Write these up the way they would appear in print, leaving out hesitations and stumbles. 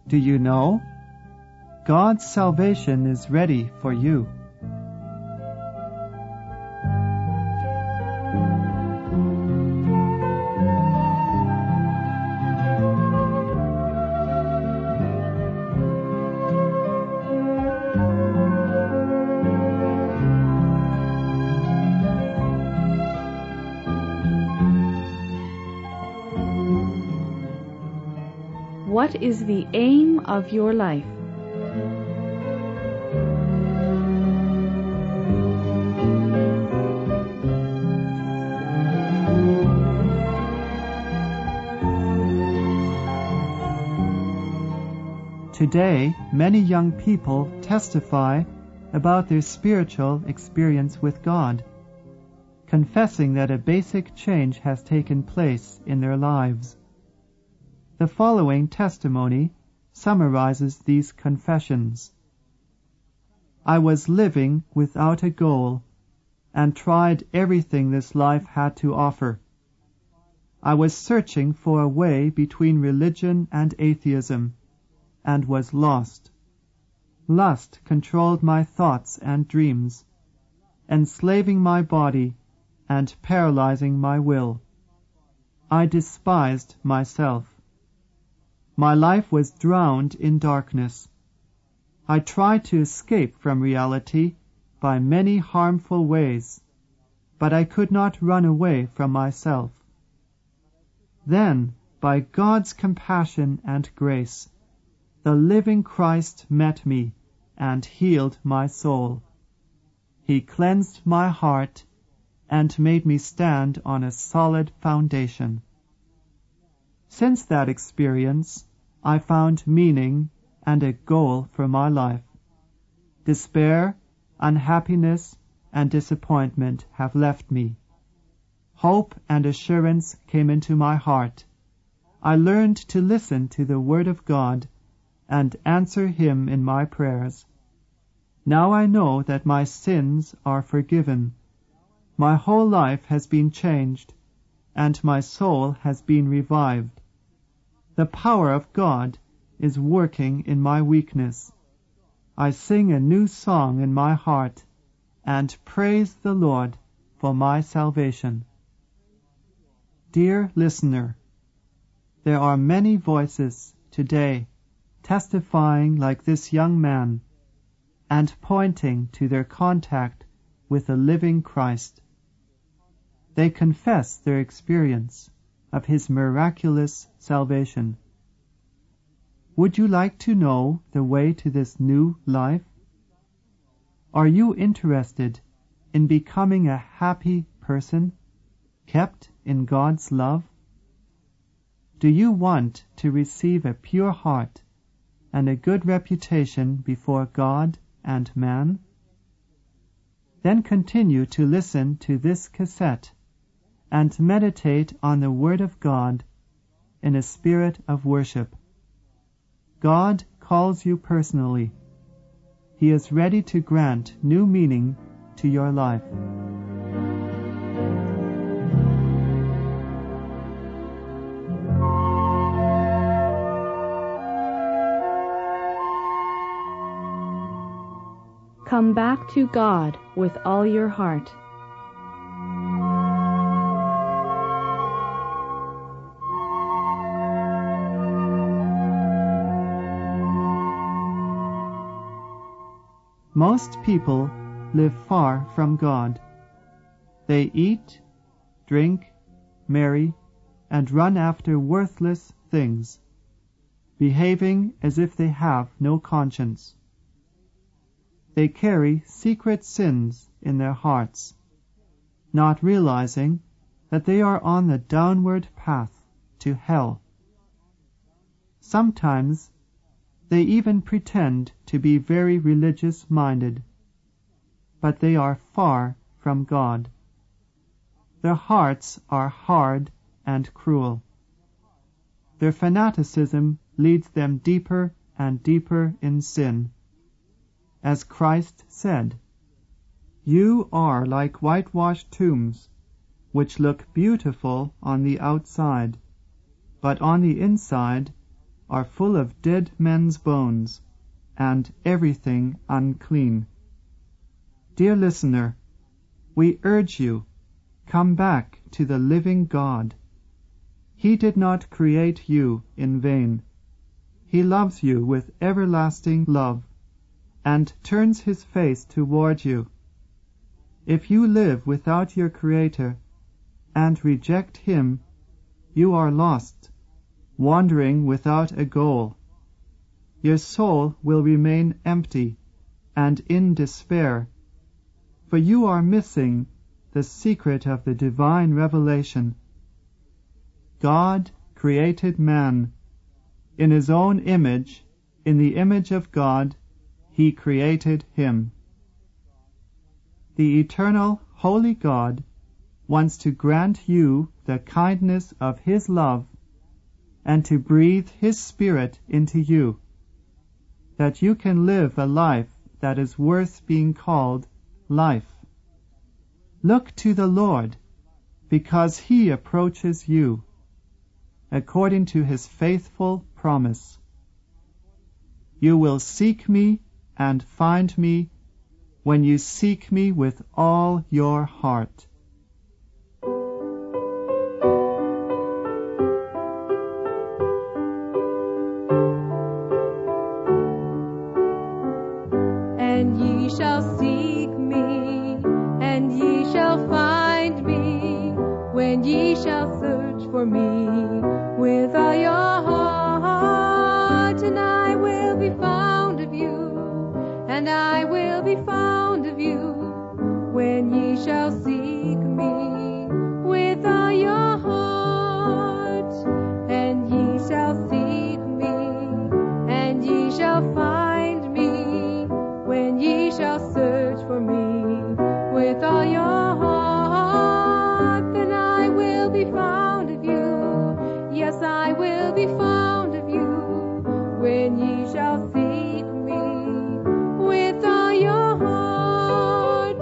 Do you know? God's salvation is ready for you. What is the aim of your life? Today, many young people testify about their spiritual experience with God, confessing that a basic change has taken place in their lives. The following testimony summarizes these confessions. I was living without a goal and tried everything this life had to offer. I was searching for a way between religion and atheism and was lost. Lust controlled my thoughts and dreams, enslaving my body and paralyzing my will. I despised myself. My life was drowned in darkness. I tried to escape from reality by many harmful ways, but I could not run away from myself. Then, by God's compassion and grace, the living Christ met me and healed my soul. He cleansed my heart and made me stand on a solid foundation. Since that experience, I found meaning and a goal for my life. Despair, unhappiness, and disappointment have left me. Hope and assurance came into my heart. I learned to listen to the Word of God and answer Him in my prayers. Now I know that my sins are forgiven. My whole life has been changed, and my soul has been revived. The power of God is working in my weakness. I sing a new song in my heart and praise the Lord for my salvation. Dear listener, there are many voices today testifying like this young man and pointing to their contact with the living Christ. They confess their experience of His miraculous salvation. Would you like to know the way to this new life? Are you interested in becoming a happy person, kept in God's love? Do you want to receive a pure heart and a good reputation before God and man? Then continue to listen to this cassette and meditate on the Word of God in a spirit of worship. God calls you personally. He is ready to grant new meaning to your life. Come back to God with all your heart. Most people live far from God. They eat, drink, marry, and run after worthless things, behaving as if they have no conscience. They carry secret sins in their hearts, not realizing that they are on the downward path to hell. Sometimes they even pretend to be very religious-minded, but they are far from God. Their hearts are hard and cruel. Their fanaticism leads them deeper and deeper in sin. As Christ said, "You are like whitewashed tombs, which look beautiful on the outside, but on the inside are full of dead men's bones, and everything unclean. Dear listener, we urge you, come back to the living God. He did not create you in vain. He loves you with everlasting love, and turns his face toward you. If you live without your Creator, and reject him, you are lost, wandering without a goal. Your soul will remain empty and in despair, for you are missing the secret of the divine revelation. God created man. In his own image, in the image of God, he created him. The eternal, holy God wants to grant you the kindness of his love and to breathe his Spirit into you, that you can live a life that is worth being called life. Look to the Lord, because he approaches you, according to his faithful promise. You will seek me and find me when you seek me with all your heart. And ye shall seek me, and ye shall find me, when ye shall search for me with all your heart. And I will be found of you, and I will be found of you, when ye shall seek me with all your heart. And ye shall seek me, and ye shall find me, when ye shall search for me with all your heart. Then I will be found of you, yes, I will be found of you, when ye shall seek me with all your heart.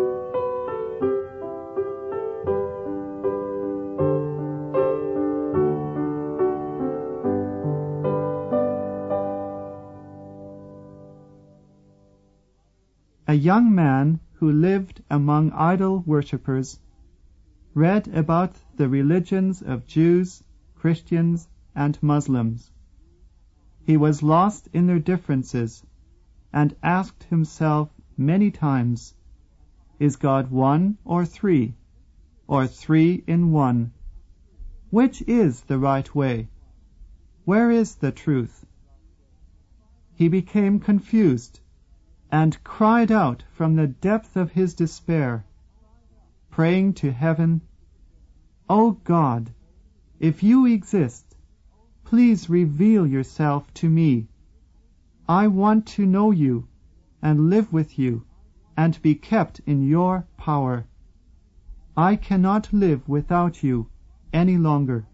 A young man who lived among idol worshippers read about the religions of Jews, Christians, and Muslims. He was lost in their differences and asked himself many times, is God one or three in one? Which is the right way? Where is the truth? He became confused and cried out from the depth of his despair, praying to heaven, O God, if you exist, please reveal yourself to me. I want to know you and live with you and be kept in your power. I cannot live without you any longer.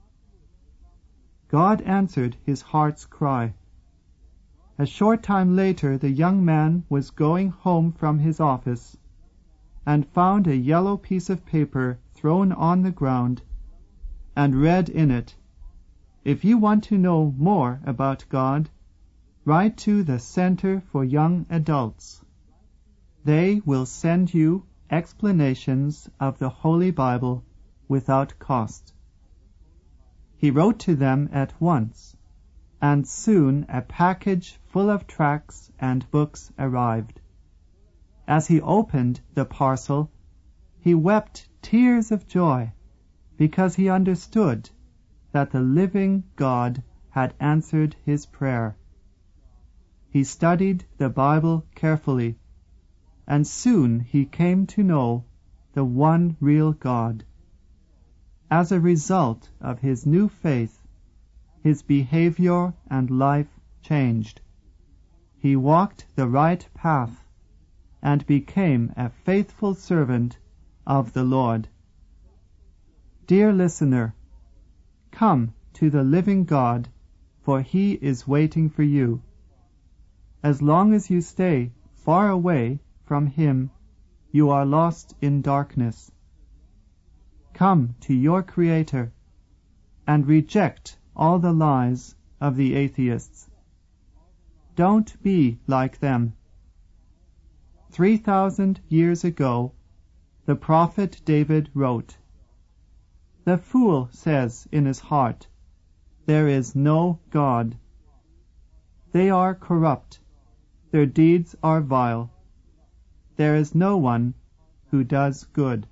God answered his heart's cry. A short time later, the young man was going home from his office and found a yellow piece of paper thrown on the ground and read in it, if you want to know more about God, write to the Center for Young Adults. They will send you explanations of the Holy Bible without cost. He wrote to them at once, and soon a package full of tracts and books arrived. As he opened the parcel, he wept tears of joy because he understood that the living God had answered his prayer. He studied the Bible carefully, and soon he came to know the one real God. As a result of his new faith, his behavior and life changed. He walked the right path and became a faithful servant of the Lord. Dear listener, come to the living God, for he is waiting for you. As long as you stay far away from him, you are lost in darkness. Come to your Creator and reject all the lies of the atheists. Don't be like them. 3,000 years ago, the prophet David wrote, "The fool says in his heart, 'There is no God.' They are corrupt, their deeds are vile. There is no one who does good."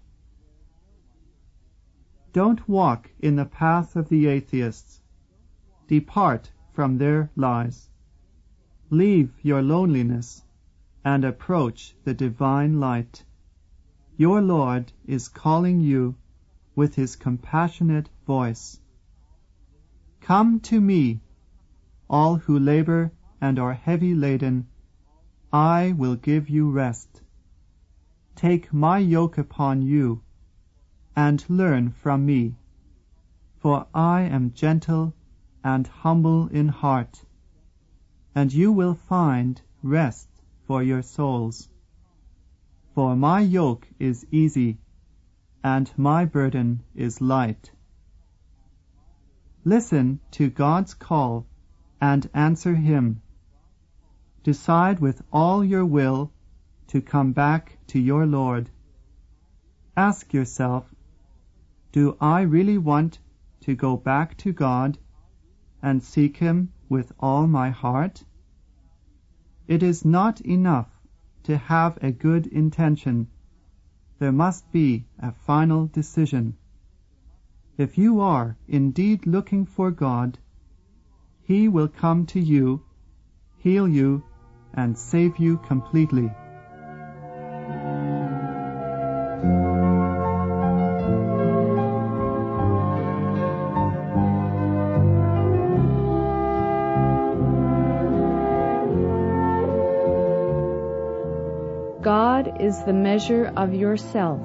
Don't walk in the path of the atheists. Depart from their lies. Leave your loneliness and approach the divine light. Your Lord is calling you with his compassionate voice. "Come to me, all who labor and are heavy laden. I will give you rest. Take my yoke upon you and learn from me, for I am gentle and humble in heart, and you will find rest for your souls. For my yoke is easy, and my burden is light." Listen to God's call and answer him. Decide with all your will to come back to your Lord. Ask yourself, do I really want to go back to God and seek him with all my heart? It is not enough to have a good intention. There must be a final decision. If you are indeed looking for God, he will come to you, heal you, and save you completely. God is the measure of yourself.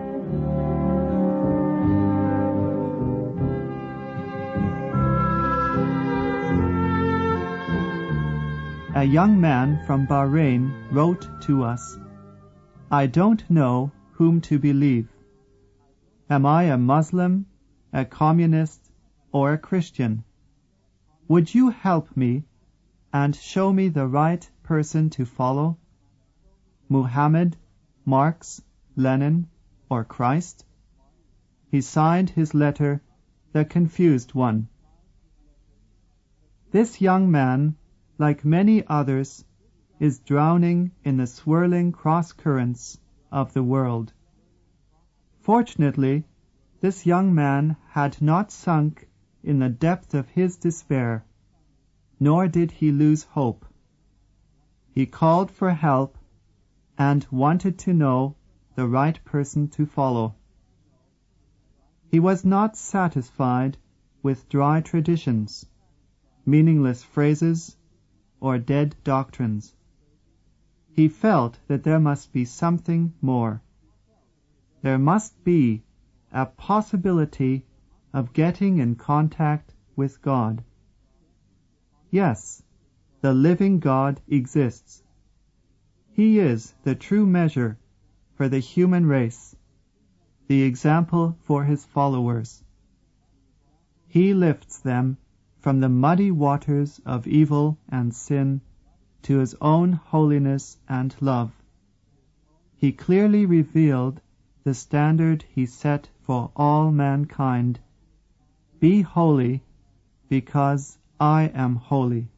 A young man from Bahrain wrote to us, "I don't know whom to believe. Am I a Muslim, a communist, or a Christian? Would you help me and show me the right person to follow? Muhammad, Marx, Lenin, or Christ?" He signed his letter, "The Confused One." This young man, like many others, is drowning in the swirling cross-currents of the world. Fortunately, this young man had not sunk in the depth of his despair, nor did he lose hope. He called for help and wanted to know the right person to follow. He was not satisfied with dry traditions, meaningless phrases, or dead doctrines. He felt that there must be something more. There must be a possibility of getting in contact with God. Yes, the living God exists. He is the true measure for the human race, the example for his followers. He lifts them from the muddy waters of evil and sin to his own holiness and love. He clearly revealed the standard he set for all mankind: "Be holy, because I am holy."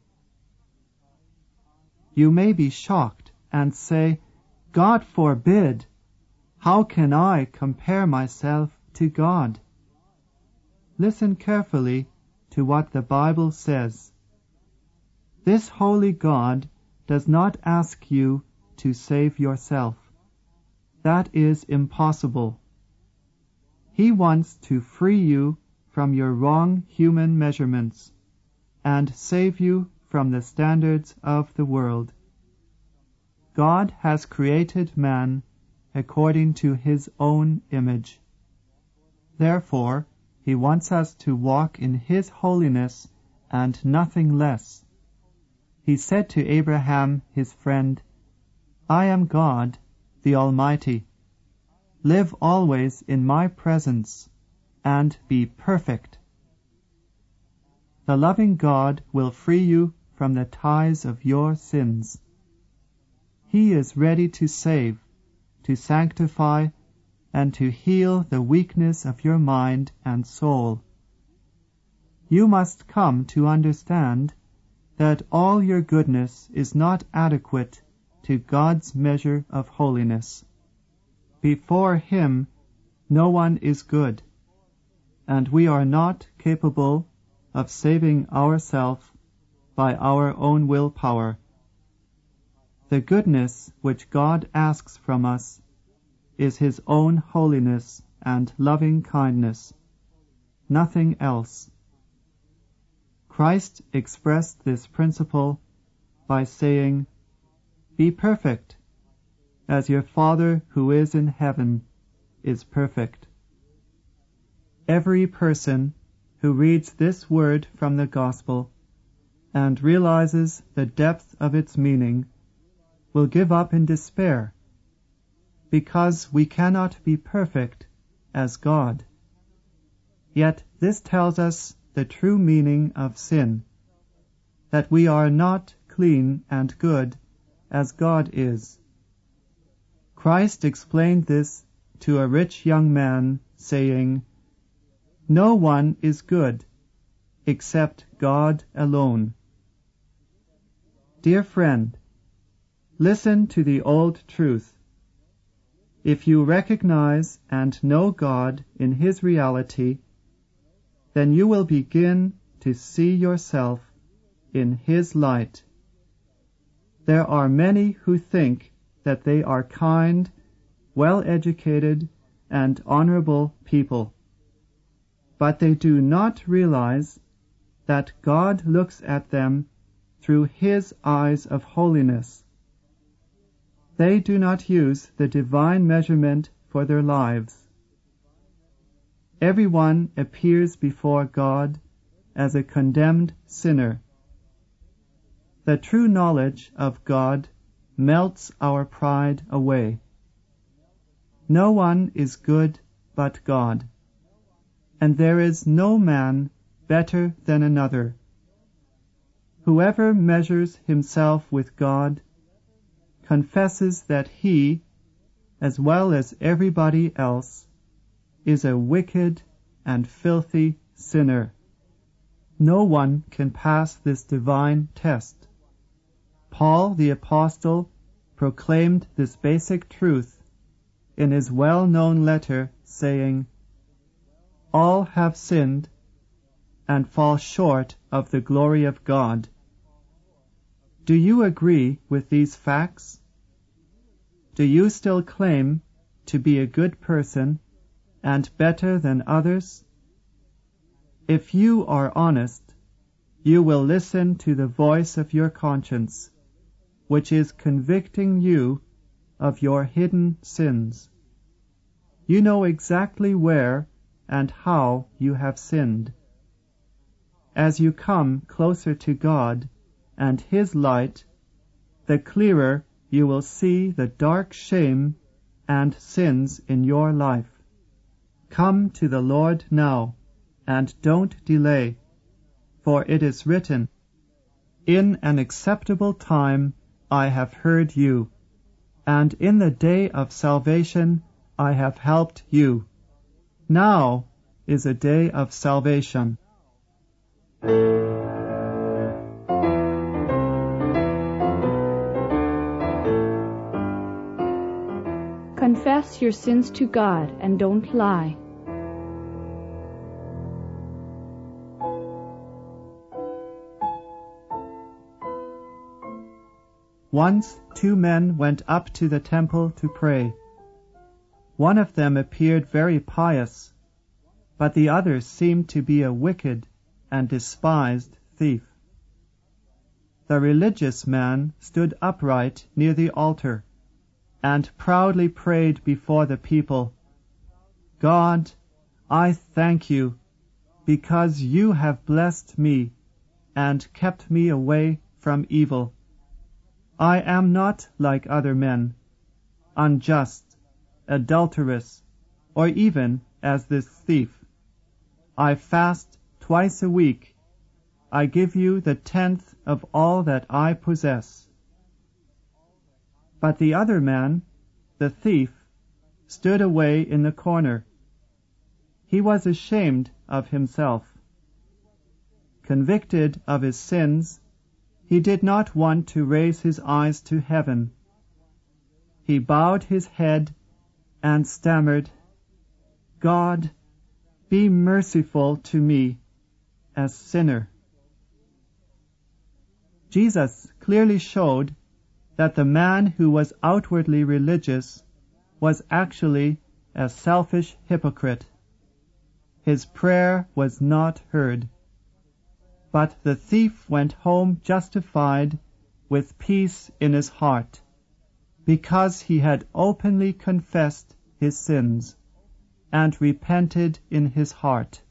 You may be shocked and say, "God forbid! How can I compare myself to God?" Listen carefully to what the Bible says. This holy God does not ask you to save yourself. That is impossible. He wants to free you from your wrong human measurements and save you from the standards of the world. God has created man according to his own image. Therefore, he wants us to walk in his holiness and nothing less. He said to Abraham, his friend, "I am God, the Almighty. Live always in my presence and be perfect." the loving God will free you from the ties of your sins. He is ready to save, to sanctify, and to heal the weakness of your mind and soul. You must come to understand that all your goodness is not adequate to God's measure of holiness. Before Him, no one is good, and we are not capable of saving ourselves by our own willpower. The goodness which God asks from us is His own holiness and loving kindness, nothing else. Christ expressed this principle by saying, "Be perfect, as your Father who is in heaven is perfect." Every person who reads this word from the Gospel and realizes the depth of its meaning will give up in despair, because we cannot be perfect as God. Yet this tells us the true meaning of sin, that we are not clean and good as God is. Christ explained this to a rich young man, saying, "No one is good except God alone." Dear friend, listen to the old truth. If you recognize and know God in His reality, then you will begin to see yourself in His light. There are many who think that they are kind, well-educated, and honorable people, but they do not realize that God looks at them through His eyes of holiness. They do not use the divine measurement for their lives. Everyone appears before God as a condemned sinner. The true knowledge of God melts our pride away. No one is good but God, and there is no man better than another. Whoever measures himself with God confesses that he, as well as everybody else, is a wicked and filthy sinner. No one can pass this divine test. Paul the Apostle proclaimed this basic truth in his well-known letter, saying, "All have sinned and fall short of the glory of God." Do you agree with these facts? Do you still claim to be a good person and better than others? If you are honest, you will listen to the voice of your conscience, which is convicting you of your hidden sins. You know exactly where and how you have sinned. As you come closer to God and His light, the clearer you will see the dark shame and sins in your life. Come to the Lord now, and don't delay, for it is written, "In an acceptable time I have heard you, and in the day of salvation I have helped you." Now is a day of salvation. Confess your sins to God and don't lie. Once 2 men went up to the temple to pray. One of them appeared very pious, but the other seemed to be a wicked and despised thief. The religious man stood upright near the altar and proudly prayed before the people, "God, I thank you, because you have blessed me and kept me away from evil. I am not like other men, unjust, adulterous, or even as this thief. I fast twice a week, I give you the 10th of all that I possess." But the other man, the thief, stood away in the corner. He was ashamed of himself. Convicted of his sins, he did not want to raise his eyes to heaven. He bowed his head and stammered, "God, be merciful to me, a sinner." Jesus clearly showed that the man who was outwardly religious was actually a selfish hypocrite. His prayer was not heard. But the thief went home justified with peace in his heart, because he had openly confessed his sins and repented in his heart.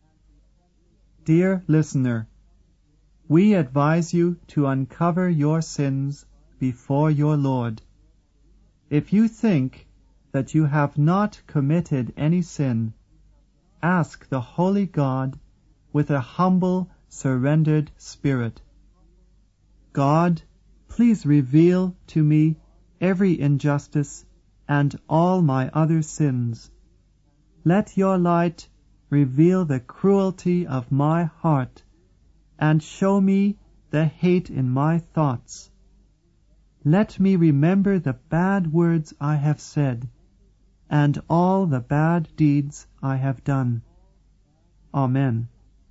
Dear listener, we advise you to uncover your sins before your Lord. If you think that you have not committed any sin, ask the Holy God with a humble, surrendered spirit. God, please reveal to me every injustice and all my other sins. Let your light reveal the cruelty of my heart and show me the hate in my thoughts. Let me remember the bad words I have said and all the bad deeds I have done. Amen.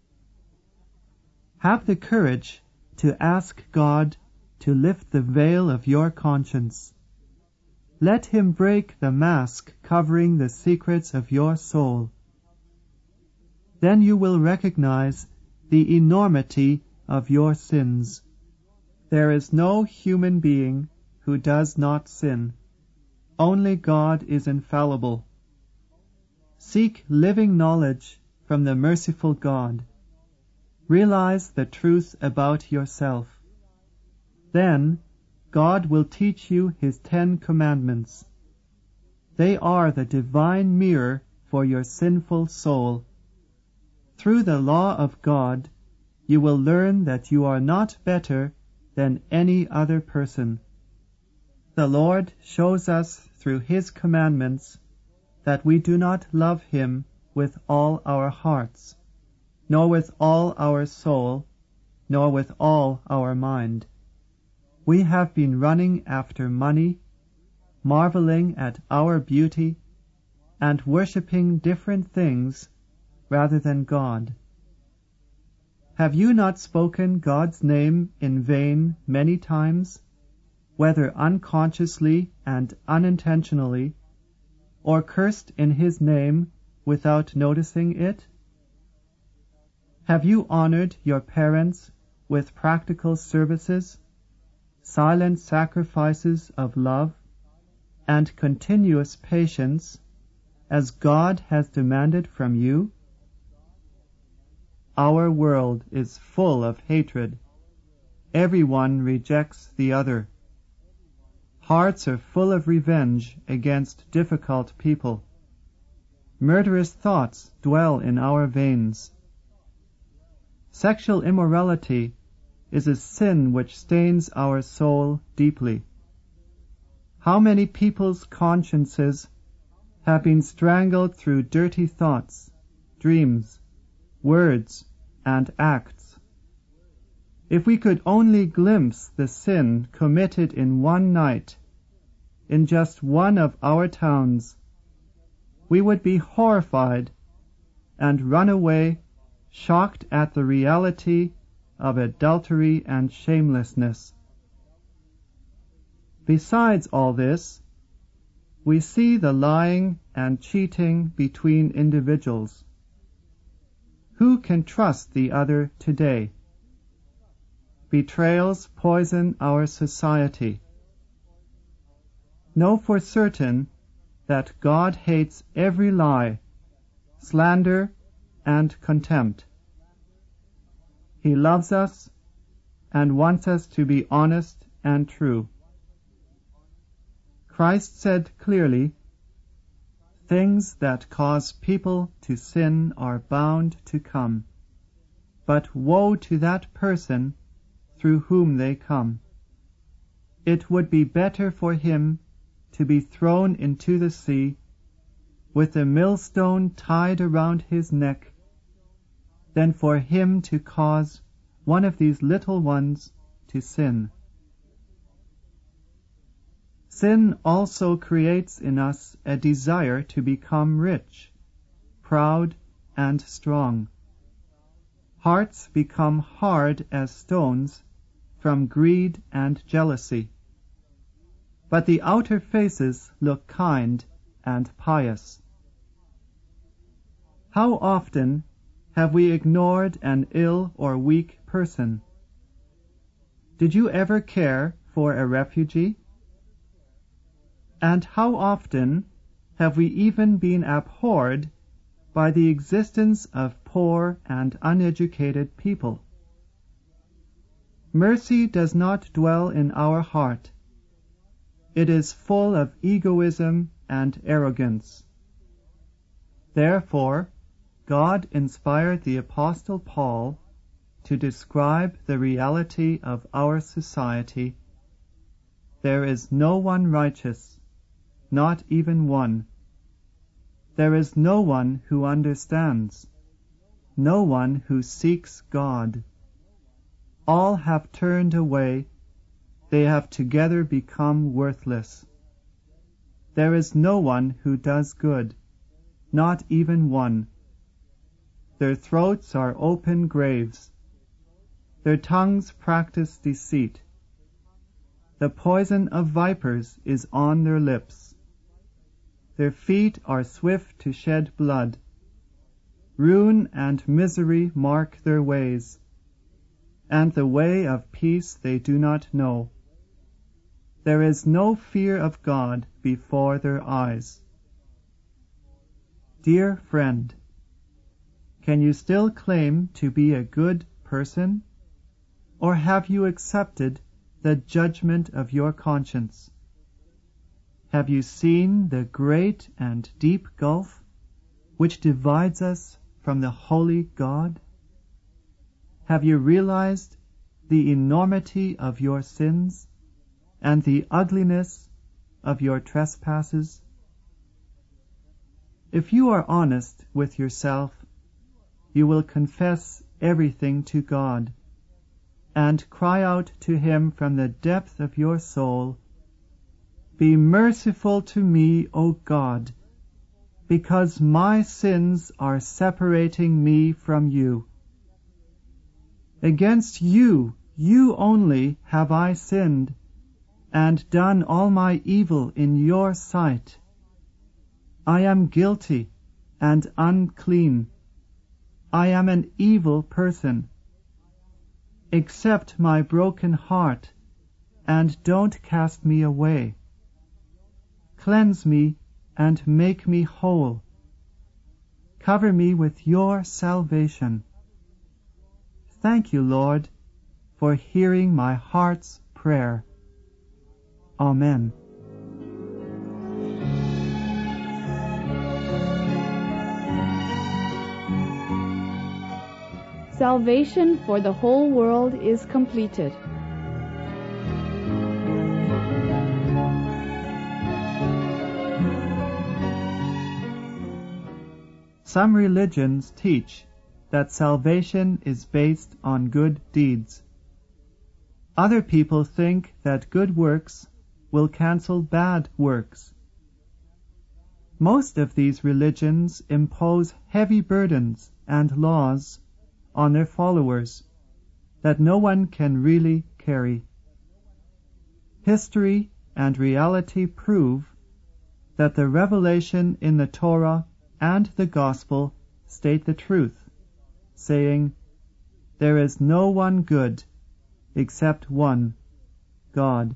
Have the courage to ask God to lift the veil of your conscience. Let him break the mask covering the secrets of your soul. Then you will recognize the enormity of your sins. There is no human being who does not sin. Only God is infallible. Seek living knowledge from the merciful God. Realize the truth about yourself. Then God will teach you his 10 commandments. They are the divine mirror for your sinful soul. Through the law of God, you will learn that you are not better than any other person. The Lord shows us through his commandments that we do not love him with all our hearts, nor with all our soul, nor with all our mind. We have been running after money, marveling at our beauty, and worshipping different things rather than God. Have you not spoken God's name in vain many times, whether unconsciously and unintentionally, or cursed in his name without noticing it? Have you honored your parents with practical services, silent sacrifices of love, and continuous patience, as God has demanded from you? Our world is full of hatred. Everyone rejects the other. Hearts are full of revenge against difficult people. Murderous thoughts dwell in our veins. Sexual immorality is a sin which stains our soul deeply. How many people's consciences have been strangled through dirty thoughts, dreams, words, and acts? If we could only glimpse the sin committed in one night, in just one of our towns, we would be horrified and run away, shocked at the reality of adultery and shamelessness. Besides all this, we see the lying and cheating between individuals. Who can trust the other today? Betrayals poison our society. Know for certain that God hates every lie, slander, and contempt. He loves us and wants us to be honest and true. Christ said clearly, "Things that cause people to sin are bound to come, but woe to that person through whom they come. It would be better for him to be thrown into the sea with a millstone tied around his neck than for him to cause one of these little ones to sin. Sin also creates in us a desire to become rich, proud, and strong. Hearts become hard as stones from greed and jealousy, but the outer faces look kind and pious. How often have we ignored an ill or weak person? Did you ever care for a refugee? And how often have we even been abhorred by the existence of poor and uneducated people? Mercy does not dwell in our heart. It is full of egoism and arrogance. Therefore, God inspired the Apostle Paul to describe the reality of our society. There is no one righteous, not even one. There is no one who understands, no one who seeks God. All have turned away, they have together become worthless. There is no one who does good, not even one. Their throats are open graves. Their tongues practice deceit. The poison of vipers is on their lips. Their feet are swift to shed blood. Ruin and misery mark their ways, and the way of peace they do not know. There is no fear of God before their eyes. Dear friend, can you still claim to be a good person, or have you accepted the judgment of your conscience? Have you seen the great and deep gulf which divides us from the holy God? Have you realized the enormity of your sins and the ugliness of your trespasses? If you are honest with yourself, you will confess everything to God and cry out to Him from the depth of your soul, "Be merciful to me, O God, because my sins are separating me from you. Against you, you only, have I sinned, and done all my evil in your sight. I am guilty and unclean. I am an evil person. Accept my broken heart, and don't cast me away. Cleanse me and make me whole. Cover me with your salvation." Thank you, Lord, for hearing my heart's prayer. Amen. Salvation for the whole world is completed. Some religions teach that salvation is based on good deeds. Other people think that good works will cancel bad works. Most of these religions impose heavy burdens and laws on their followers that no one can really carry. History and reality prove that the revelation in the Torah and the Gospel state the truth, saying, "There is no one good except one, God."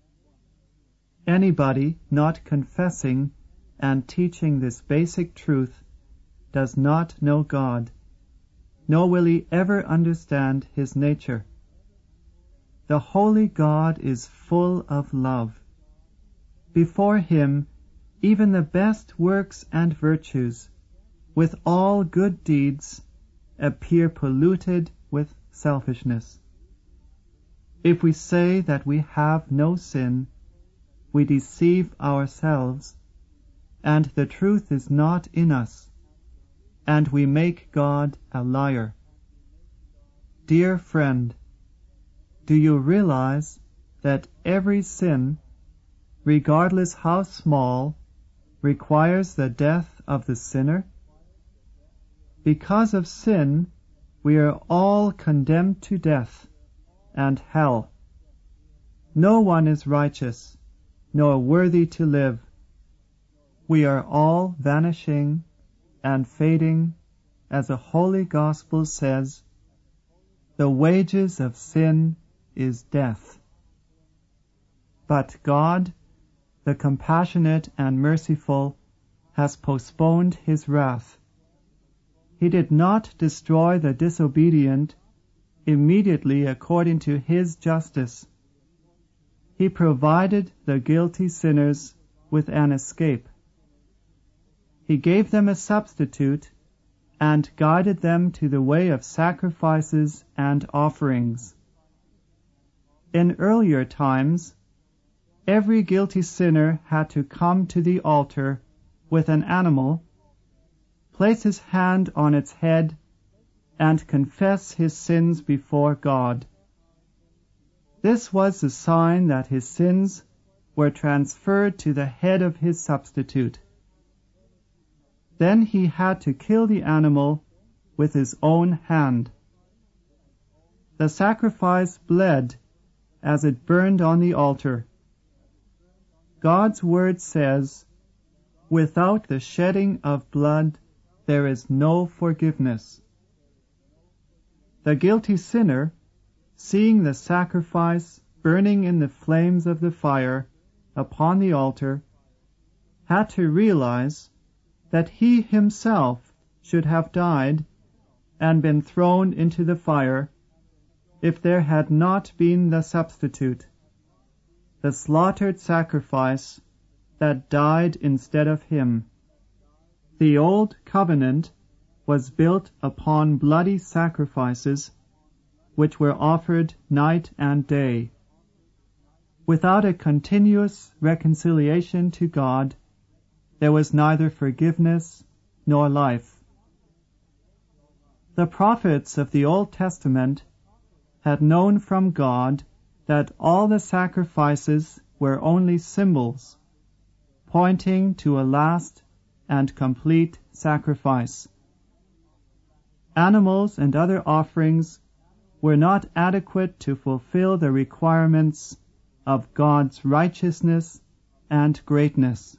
Anybody not confessing and teaching this basic truth does not know God, nor will he ever understand his nature. The holy God is full of love. Before him, even the best works and virtues, with all good deeds, appear polluted selfishness. If we say that we have no sin, we deceive ourselves, and the truth is not in us, and we make God a liar. Dear friend, do you realize that every sin, regardless how small, requires the death of the sinner? Because of sin, we are all condemned to death and hell. No one is righteous, nor worthy to live. We are all vanishing and fading, as the Holy Gospel says, the wages of sin is death. But God, the compassionate and merciful, has postponed his wrath. He did not destroy the disobedient immediately according to his justice. He provided the guilty sinners with an escape. He gave them a substitute and guided them to the way of sacrifices and offerings. In earlier times, every guilty sinner had to come to the altar with an animal, place his hand on its head, and confess his sins before God. This was the sign that his sins were transferred to the head of his substitute. Then he had to kill the animal with his own hand. The sacrifice bled as it burned on the altar. God's word says, "Without the shedding of blood, there is no forgiveness." The guilty sinner, seeing the sacrifice burning in the flames of the fire upon the altar, had to realize that he himself should have died and been thrown into the fire if there had not been the substitute, the slaughtered sacrifice that died instead of him. The old covenant was built upon bloody sacrifices which were offered night and day. Without a continuous reconciliation to God, there was neither forgiveness nor life. The prophets of the Old Testament had known from God that all the sacrifices were only symbols, pointing to a last and complete sacrifice. Animals and other offerings were not adequate to fulfill the requirements of God's righteousness and greatness.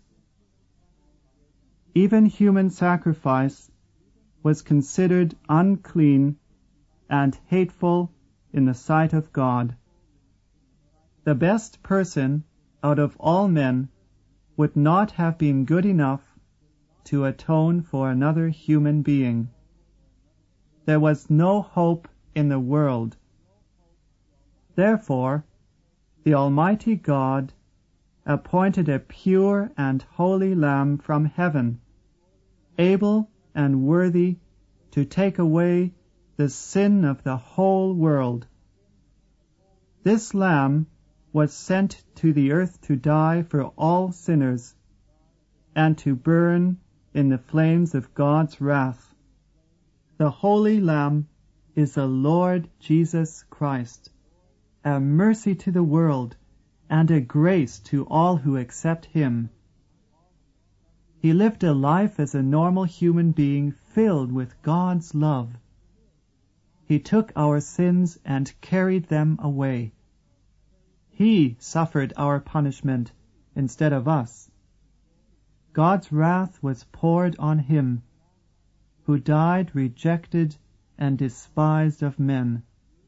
Even human sacrifice was considered unclean and hateful in the sight of God. The best person out of all men would not have been good enough to atone for another human being. There was no hope in the world. Therefore, the Almighty God appointed a pure and holy Lamb from heaven, able and worthy to take away the sin of the whole world. This Lamb was sent to the earth to die for all sinners and to burn in the flames of God's wrath. The Holy Lamb is the Lord Jesus Christ, a mercy to the world and a grace to all who accept him. He lived a life as a normal human being filled with God's love. He took our sins and carried them away. He suffered our punishment instead of us. God's wrath was poured on him, who died rejected and despised of men.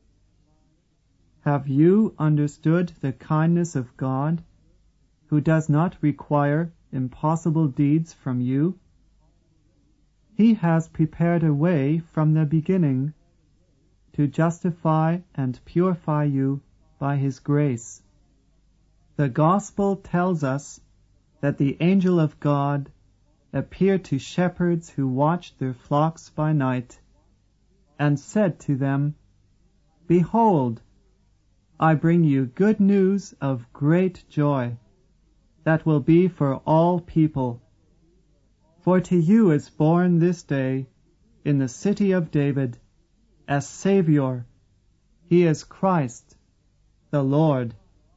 Have you understood the kindness of God, who does not require impossible deeds from you? He has prepared a way from the beginning to justify and purify you by his grace. The gospel tells us that the angel of God appeared to shepherds who watched their flocks by night and said to them, Behold, I bring you good news of great joy that will be for all people. For to you is born this day in the city of David a Savior. He is Christ, the Lord.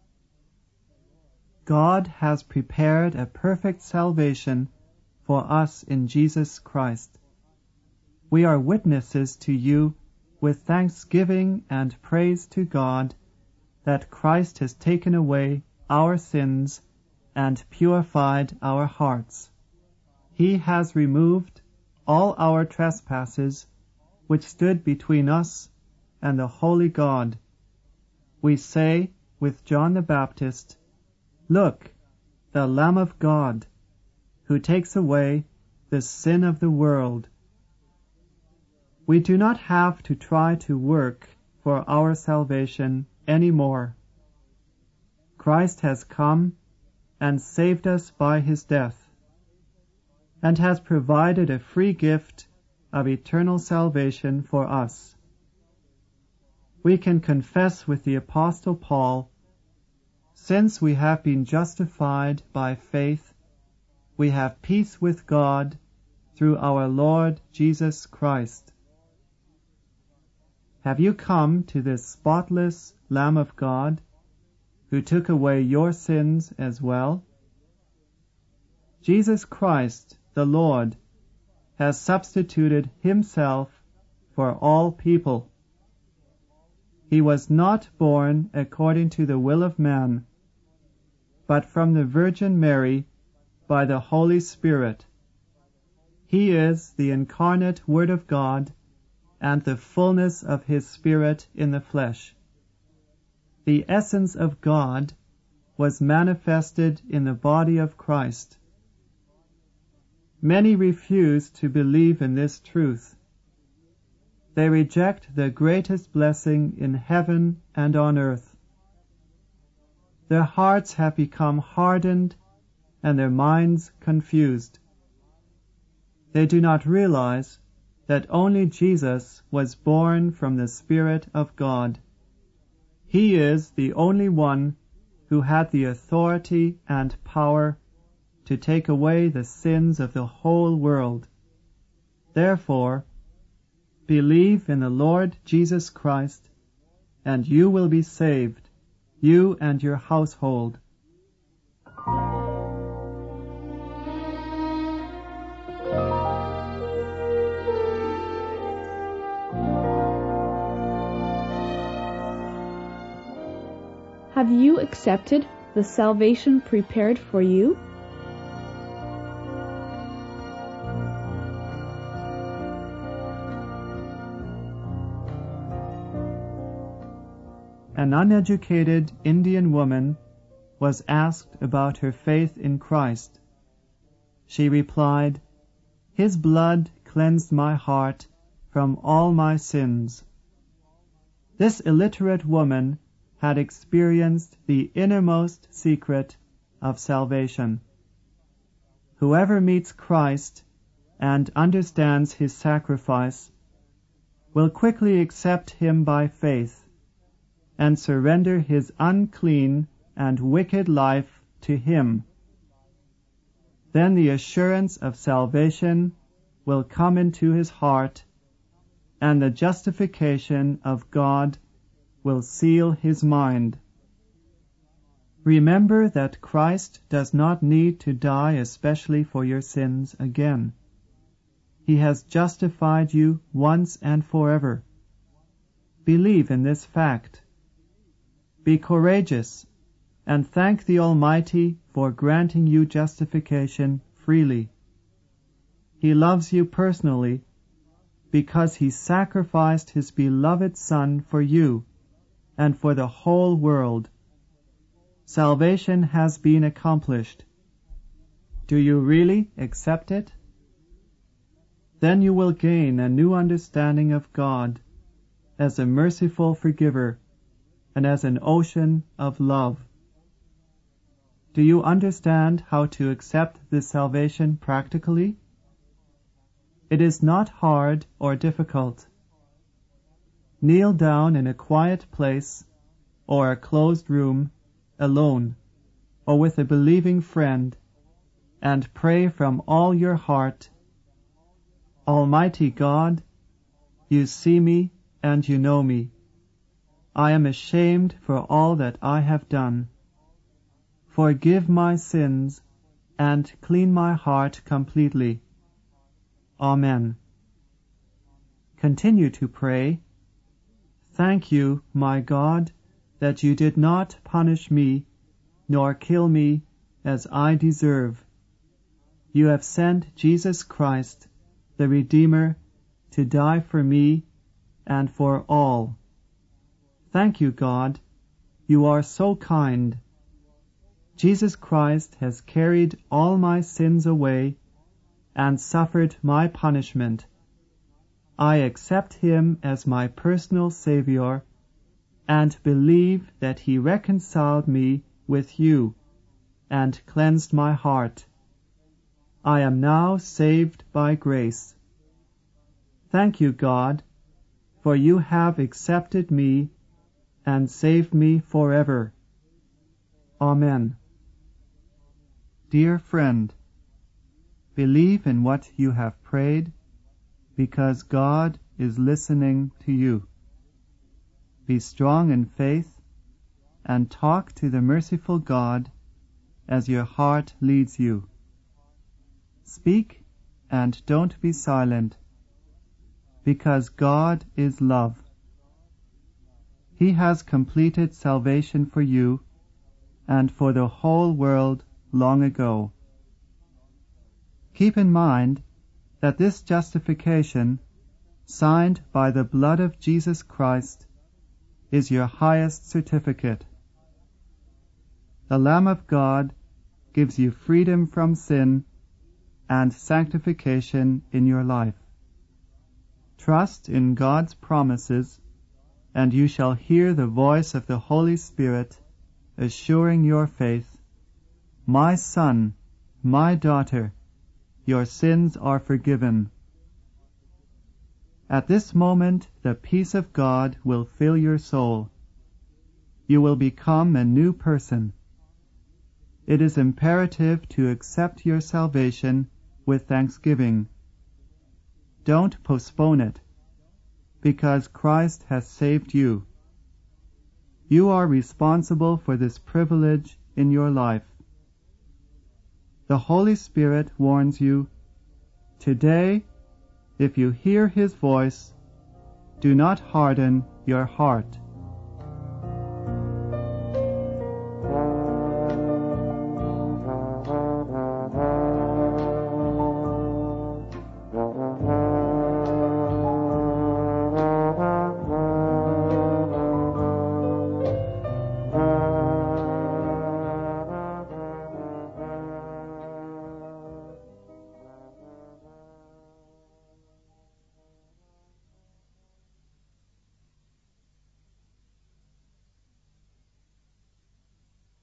God has prepared a perfect salvation for us in Jesus Christ. We are witnesses to you with thanksgiving and praise to God that Christ has taken away our sins and purified our hearts. He has removed all our trespasses which stood between us and the holy God. We say with John the Baptist, Look, the Lamb of God, who takes away the sin of the world. We do not have to try to work for our salvation any more. Christ has come and saved us by his death, and has provided a free gift of eternal salvation for us. We can confess with the Apostle Paul, Since we have been justified by faith, we have peace with God through our Lord Jesus Christ. Have you come to this spotless Lamb of God, who took away your sins as well? Jesus Christ, the Lord, has substituted himself for all people. He was not born according to the will of man, but from the Virgin Mary by the Holy Spirit. He is the incarnate Word of God and the fullness of his Spirit in the flesh. The essence of God was manifested in the body of Christ. Many refuse to believe in this truth. They reject the greatest blessing in heaven and on earth. Their hearts have become hardened and their minds confused. They do not realize that only Jesus was born from the Spirit of God. He is the only one who had the authority and power to take away the sins of the whole world. Therefore, believe in the Lord Jesus Christ, and you will be saved, you and your household. Have you accepted the salvation prepared for you? An uneducated Indian woman was asked about her faith in Christ. She replied, "His blood cleansed my heart from all my sins." This illiterate woman had experienced the innermost secret of salvation. Whoever meets Christ and understands his sacrifice will quickly accept him by faith and surrender his unclean and wicked life to him. Then the assurance of salvation will come into his heart, and the justification of God will seal his mind. Remember that Christ does not need to die especially for your sins again. He has justified you once and forever. Believe in this fact. Be courageous and thank the Almighty for granting you justification freely. He loves you personally because he sacrificed his beloved Son for you and for the whole world. Salvation has been accomplished. Do you really accept it? Then you will gain a new understanding of God as a merciful forgiver and as an ocean of love. Do you understand how to accept this salvation practically? It is not hard or difficult. kneel down in a quiet place or a closed room, alone, or with a believing friend, and pray from all your heart, Almighty God, you see me and you know me. I am ashamed for all that I have done. Forgive my sins and clean my heart completely. Amen. Continue to pray, Thank you, my God, that you did not punish me, nor kill me as I deserve. You have sent Jesus Christ, the Redeemer, to die for me and for all. Thank you, God. You are so kind. Jesus Christ has carried all my sins away and suffered my punishment. I accept him as my personal Savior and believe that he reconciled me with you and cleansed my heart. I am now saved by grace. Thank you, God, for you have accepted me and saved me forever. Amen. Dear friend, believe in what you have prayed, because God is listening to you. Be strong in faith and talk to the merciful God as your heart leads you. Speak and don't be silent, because God is love. He has completed salvation for you and for the whole world long ago. Keep in mind that this justification, signed by the blood of Jesus Christ, is your highest certificate. The Lamb of God gives you freedom from sin and sanctification in your life. Trust in God's promises, and you shall hear the voice of the Holy Spirit assuring your faith, My son, my daughter, your sins are forgiven. At this moment, the peace of God will fill your soul. You will become a new person. It is imperative to accept your salvation with thanksgiving. Don't postpone it, because Christ has saved you. You are responsible for this privilege in your life. The Holy Spirit warns you, today, if you hear his voice, do not harden your heart.